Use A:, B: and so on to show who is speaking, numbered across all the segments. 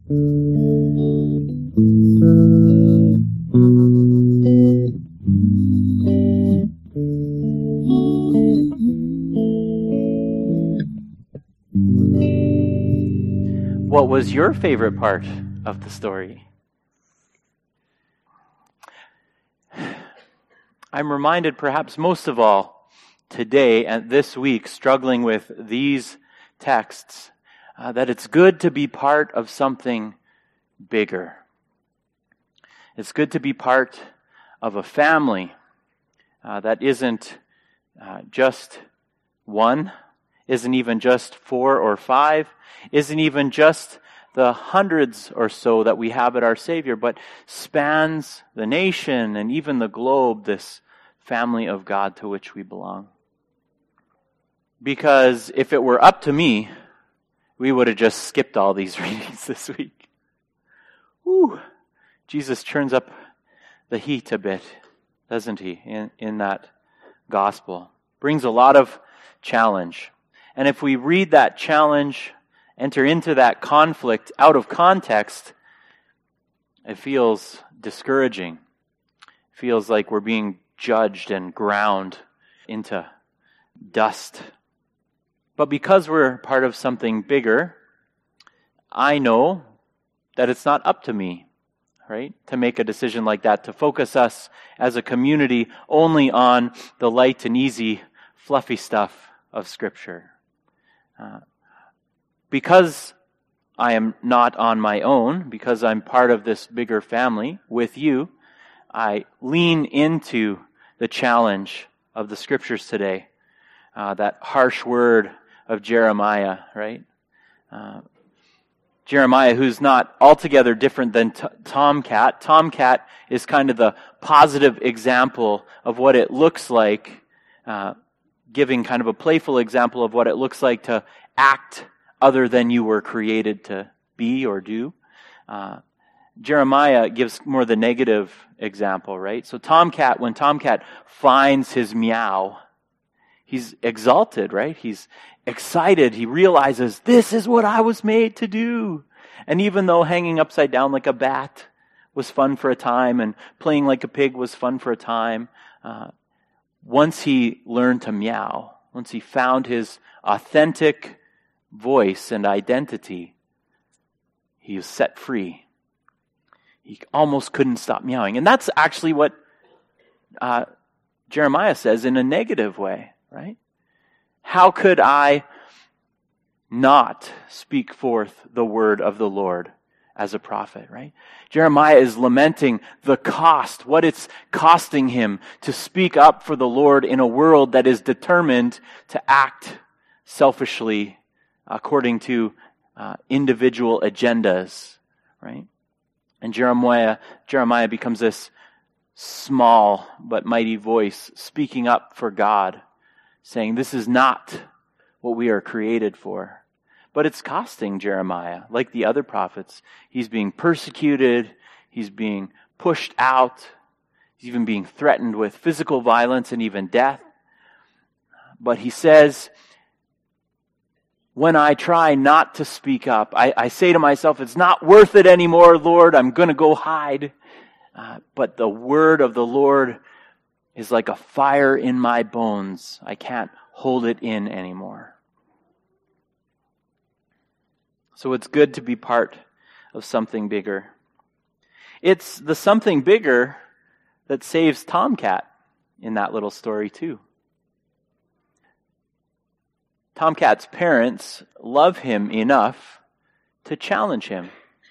A: What was your favorite part of the story? I'm reminded perhaps most of all today and this week, struggling with these texts, that it's good to be part of something bigger. It's good to be part of a family that isn't just one, isn't even just 4 or 5, isn't even just the hundreds or so that we have at our Savior, but spans the nation and even the globe, this family of God to which we belong. Because if it were up to me, we would have just skipped all these readings this week. Whew. Jesus turns up the heat a bit, doesn't he, in that gospel. Brings a lot of challenge. And if we read that challenge, enter into that conflict out of context, it feels discouraging. It feels like we're being judged and ground into dust. But because we're part of something bigger, I know that it's not up to me, right, to make a decision like that, to focus us as a community only on the light and easy, fluffy stuff of Scripture. Because I am not on my own, because I'm part of this bigger family with you, I lean into the challenge of the Scriptures today. That harsh word of Jeremiah, right? Jeremiah, who's not altogether different than Tomcat. Tomcat is kind of the positive example of what it looks like, giving kind of a playful example of what it looks like to act other than you were created to be or do. Jeremiah gives more the negative example, right? So Tomcat, when Tomcat finds his meow, he's exalted, right? He's excited. He realizes, this is what I was made to do. And even though hanging upside down like a bat was fun for a time and playing like a pig was fun for a time, once he learned to meow, once he found his authentic voice and identity, he was set free. He almost couldn't stop meowing. And that's actually what Jeremiah says in a negative way, right? How could I not speak forth the word of the Lord as a prophet, right? Jeremiah is lamenting the cost, what it's costing him to speak up for the Lord in a world that is determined to act selfishly according to individual agendas, right? And Jeremiah becomes this small but mighty voice speaking up for God, saying this is not what we are created for. But it's costing Jeremiah, like the other prophets. He's being persecuted, he's being pushed out, he's even being threatened with physical violence and even death. But he says, when I try not to speak up, I say to myself, it's not worth it anymore, Lord, I'm going to go hide. But the word of the Lord is like a fire in my bones. I can't hold it in anymore. So it's good to be part of something bigger. It's the something bigger that saves Tomcat in that little story too. Tomcat's parents love him enough to challenge him.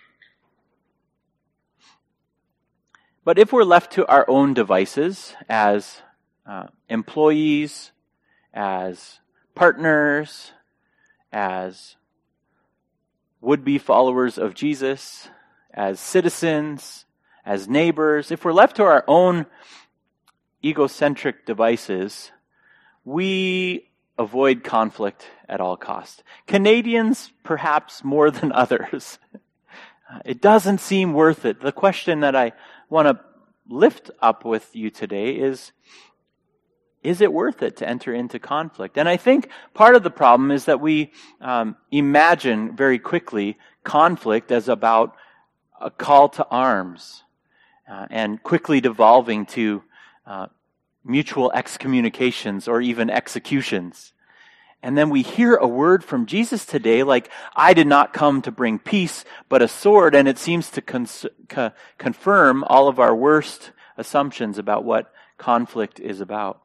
A: But if we're left to our own devices as employees, as partners, as would-be followers of Jesus, as citizens, as neighbors, if we're left to our own egocentric devices, we avoid conflict at all costs. Canadians, perhaps more than others. It doesn't seem worth it. The question that I want to lift up with you today is it worth it to enter into conflict? And I think part of the problem is that we imagine very quickly conflict as about a call to arms and quickly devolving to mutual excommunications or even executions. And then we hear a word from Jesus today like, I did not come to bring peace, but a sword, and it seems to confirm all of our worst assumptions about what conflict is about.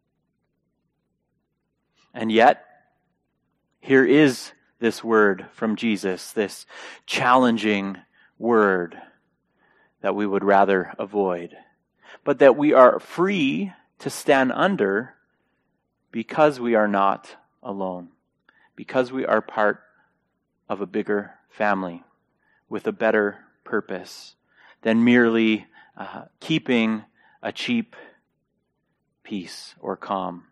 A: And yet, here is this word from Jesus, this challenging word that we would rather avoid, but that we are free to stand under because we are not alone, because we are part of a bigger family with a better purpose than merely keeping a cheap peace or calm.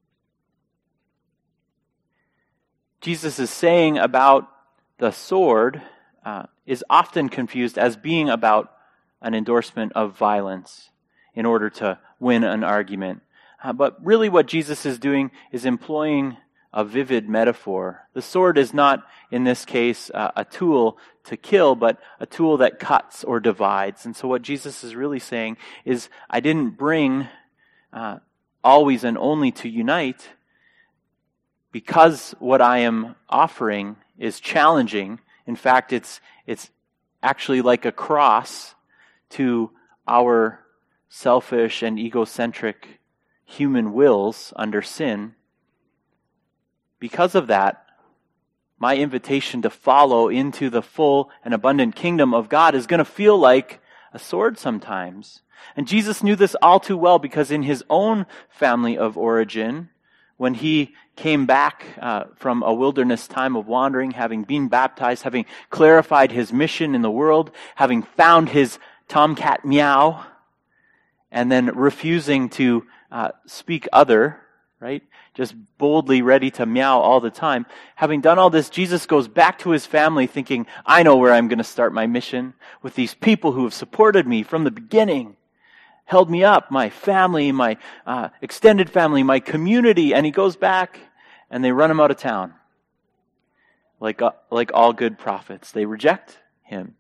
A: Jesus is saying about the sword is often confused as being about an endorsement of violence in order to win an argument. But really what Jesus is doing is employing a vivid metaphor. The sword is not, in this case, a tool to kill, but a tool that cuts or divides. And so what Jesus is really saying is, I didn't bring always and only to unite, because what I am offering is challenging. In fact, it's actually like a cross to our selfish and egocentric human wills under sin. Because of that, my invitation to follow into the full and abundant kingdom of God is going to feel like a sword sometimes. And Jesus knew this all too well, because in his own family of origin, when he came back from a wilderness time of wandering, having been baptized, having clarified his mission in the world, having found his tomcat meow, and then refusing to speak other, right? Just boldly ready to meow all the time. Having done all this, Jesus goes back to his family thinking, I know where I'm going to start my mission, with these people who have supported me from the beginning, held me up, my family, my extended family, my community. And he goes back and they run him out of town. Like all good prophets, they reject him.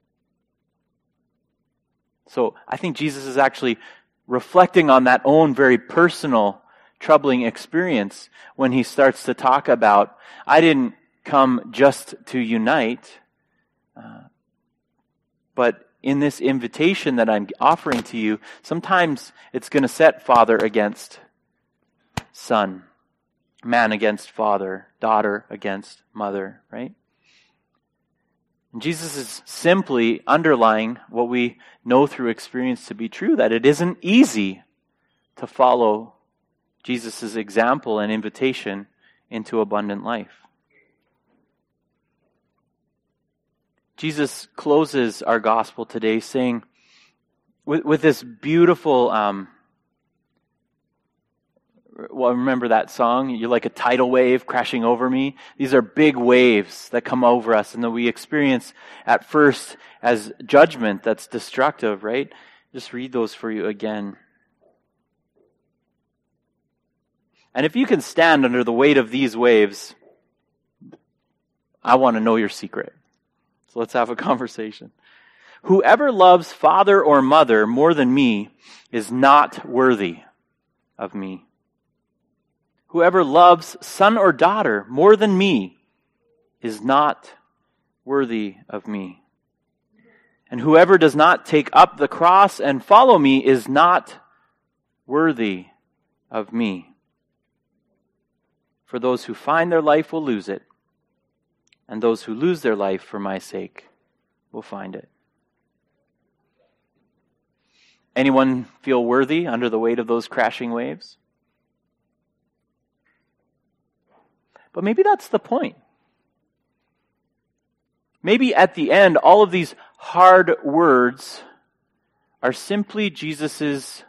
A: So I think Jesus is actually reflecting on that own very personal, troubling experience when he starts to talk about, I didn't come just to unite, but in this invitation that I'm offering to you, sometimes it's going to set father against son, man against father, daughter against mother, right? And Jesus is simply underlying what we know through experience to be true, that it isn't easy to follow Jesus' example and invitation into abundant life. Jesus closes our gospel today saying, with this beautiful, remember that song? You're like a tidal wave crashing over me. These are big waves that come over us and that we experience at first as judgment that's destructive, right? Just read those for you again. And if you can stand under the weight of these waves, I want to know your secret. So let's have a conversation. Whoever loves father or mother more than me is not worthy of me. Whoever loves son or daughter more than me is not worthy of me. And whoever does not take up the cross and follow me is not worthy of me. For those who find their life will lose it, and those who lose their life for my sake will find it. Anyone feel worthy under the weight of those crashing waves? But maybe that's the point. Maybe at the end, all of these hard words are simply Jesus'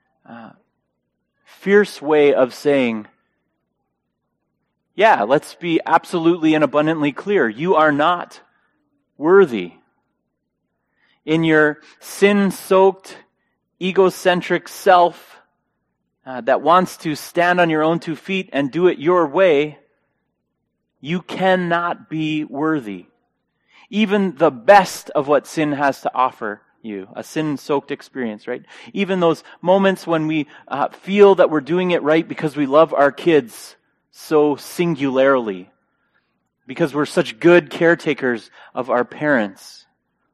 A: fierce way of saying, yeah, let's be absolutely and abundantly clear. You are not worthy. In your sin-soaked, egocentric self that wants to stand on your own 2 feet and do it your way, you cannot be worthy. Even the best of what sin has to offer you, a sin-soaked experience, right? Even those moments when we feel that we're doing it right because we love our kids so singularly, because we're such good caretakers of our parents.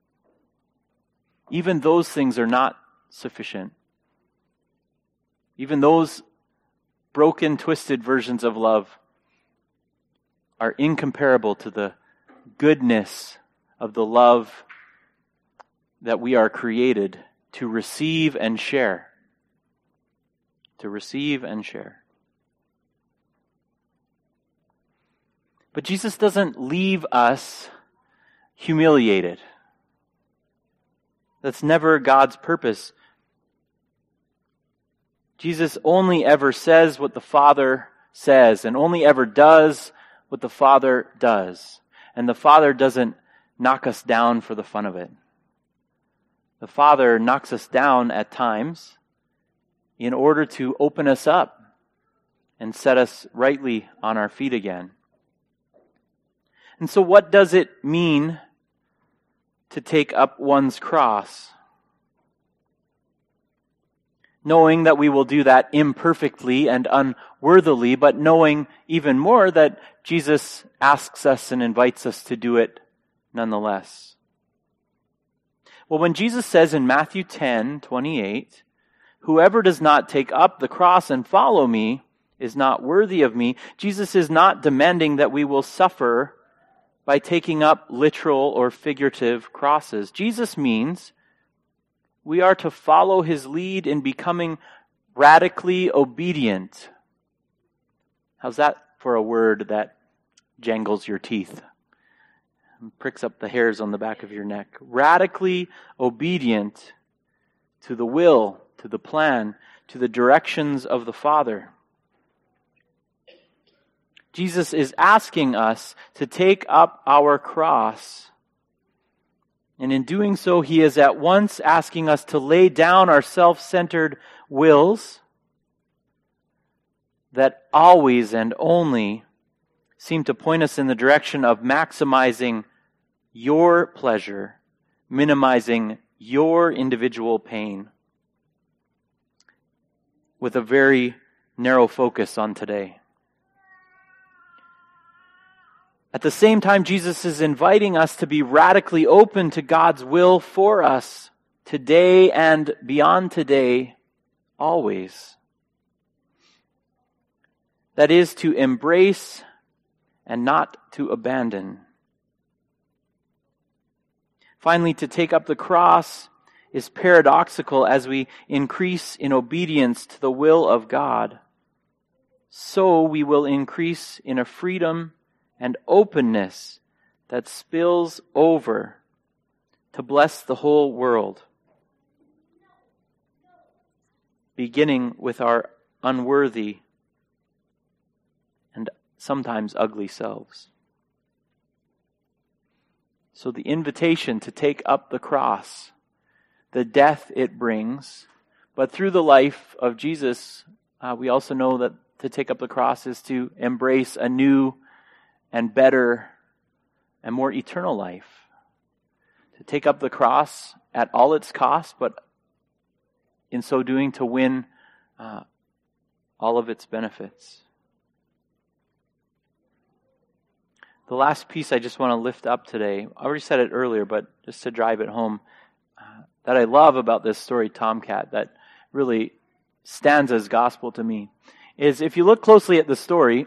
A: Even those things are not sufficient. Even those broken, twisted versions of love are incomparable to the goodness of the love that we are created to receive and share. To receive and share. But Jesus doesn't leave us humiliated. That's never God's purpose. Jesus only ever says what the Father says, and only ever does what the Father does. And the Father doesn't knock us down for the fun of it. The Father knocks us down at times in order to open us up and set us rightly on our feet again. And so what does it mean to take up one's cross? Knowing that we will do that imperfectly and unworthily, but knowing even more that Jesus asks us and invites us to do it nonetheless. Well, when Jesus says in Matthew 10:28, "Whoever does not take up the cross and follow me is not worthy of me," Jesus is not demanding that we will suffer by taking up literal or figurative crosses. Jesus means we are to follow his lead in becoming radically obedient. How's that for a word that jangles your teeth and pricks up the hairs on the back of your neck? Radically obedient to the will, to the plan, to the directions of the Father. Jesus is asking us to take up our cross. And in doing so, he is at once asking us to lay down our self-centered wills that always and only seem to point us in the direction of maximizing your pleasure, minimizing your individual pain, with a very narrow focus on today. At the same time, Jesus is inviting us to be radically open to God's will for us today and beyond today, always. That is, to embrace and not to abandon. Finally, to take up the cross is paradoxical as we increase in obedience to the will of God. So we will increase in a freedom and openness that spills over to bless the whole world, beginning with our unworthy and sometimes ugly selves. So the invitation to take up the cross, the death it brings, but through the life of Jesus, we also know that to take up the cross is to embrace a new and better and more eternal life. To take up the cross at all its cost, but in so doing to win all of its benefits. The last piece I just want to lift up today, I already said it earlier, but just to drive it home, that I love about this story, Tomcat, that really stands as gospel to me, is if you look closely at the story,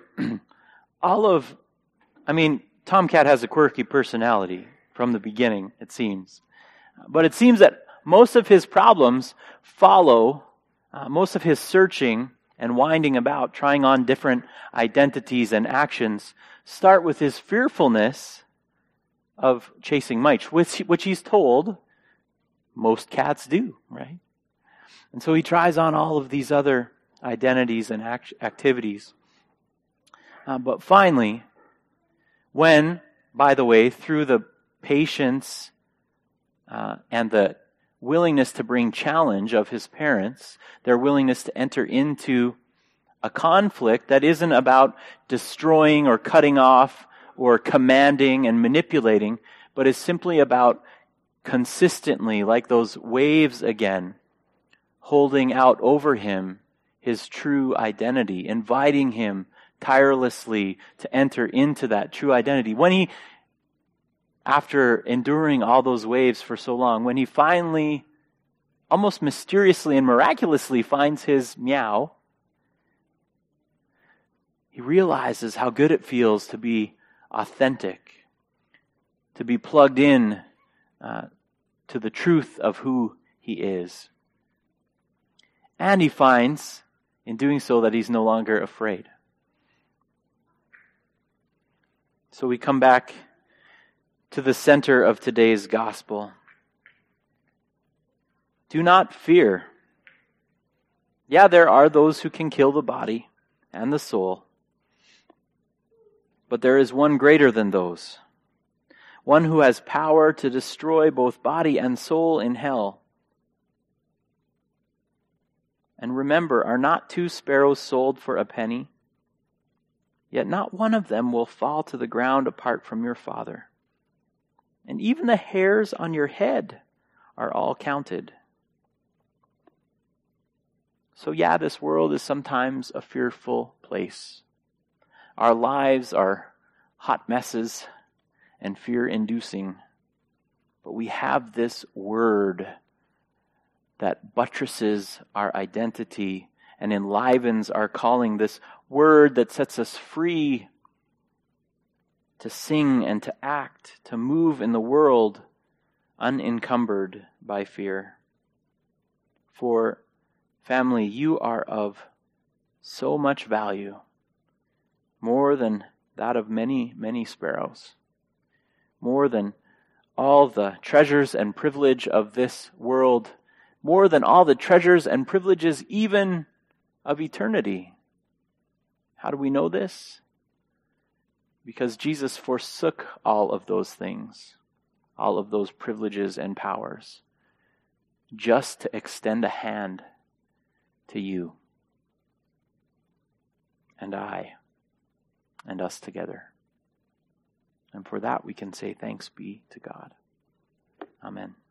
A: Tomcat has a quirky personality from the beginning, it seems. But it seems that most of his problems follow, most of his searching and winding about, trying on different identities and actions, start with his fearfulness of chasing mice, which he's told most cats do, right? And so he tries on all of these other identities and activities. But finally, when, by the way, through the patience and the willingness to bring challenge of his parents, their willingness to enter into a conflict that isn't about destroying or cutting off or commanding and manipulating, but is simply about consistently, like those waves again, holding out over him his true identity, inviting him tirelessly to enter into that true identity. When he, after enduring all those waves for so long, when he finally, almost mysteriously and miraculously finds his meow, he realizes how good it feels to be authentic, to be plugged in to the truth of who he is. And he finds, in doing so, that he's no longer afraid. So we come back to the center of today's gospel. Do not fear. Yeah, there are those who can kill the body and the soul, but there is one greater than those, one who has power to destroy both body and soul in hell. And remember, are not 2 sparrows sold for a penny? Yet not one of them will fall to the ground apart from your Father. And even the hairs on your head are all counted. So yeah, this world is sometimes a fearful place. Our lives are hot messes and fear-inducing. But we have this word that buttresses our identity and enlivens our calling, this word that sets us free to sing and to act, to move in the world unencumbered by fear. For family, you are of so much value, more than that of many, many sparrows, more than all the treasures and privilege of this world, more than all the treasures and privileges even of eternity. How do we know this? Because Jesus forsook all of those things, all of those privileges and powers, just to extend a hand to you and I and us together. And for that we can say thanks be to God. Amen.